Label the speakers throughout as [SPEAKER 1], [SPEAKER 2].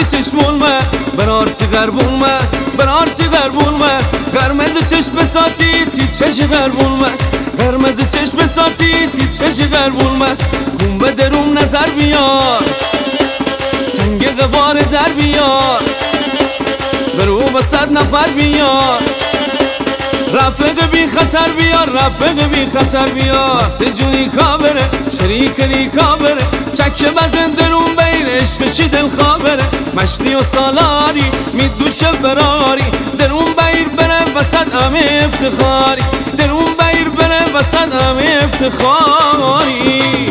[SPEAKER 1] چشمونمه برارتی غربونمه برارتی غربونمه قرمز چشم ساتی تی چش غربونمه قرمز چشم ساتی تی چش غربونمه کن به درون نظر بیار تنگ غبار در بیار برو به 100 نفر بیار رفیق بی خطر بیار رفیق بی خطر بیار سجونی کابره شریکنی کابره چک بزن درون بیر عشقشی دل خابره مشتی و سالاری می دوشه براری درون بیر بره وسط همه افتخاری درون بیر بره وسط همه افتخاری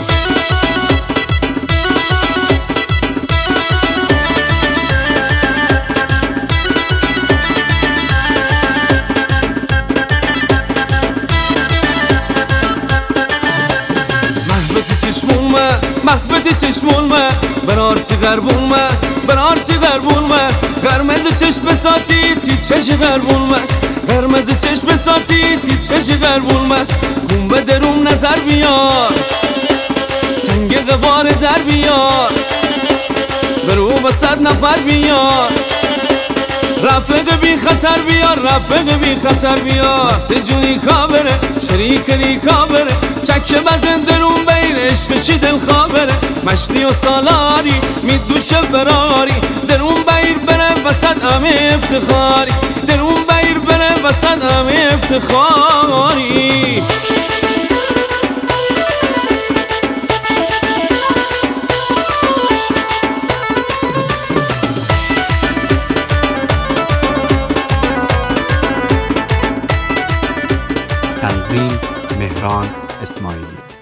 [SPEAKER 1] محبت چشمونمه برارتی غربونمه برارتی غربونمه قرمز چشم ساتی تی چش غربونمه قرمز چشم ساتی تی چش غربونمه کن به درون نظر بیار تنگ غبار در بیار برو به 100 نفر بیار رفیق بی خطر بیار رفیق بی خطر بیار سجونی کابره شریکنی کابره چک بزن درون بیر عشقشی دل خابره مشتی و سالاری می دوشه براری درون بیر بره وسط همه افتخاری درون بیر بره وسط همه افتخاری
[SPEAKER 2] تنظیم مهران اسماعیلی.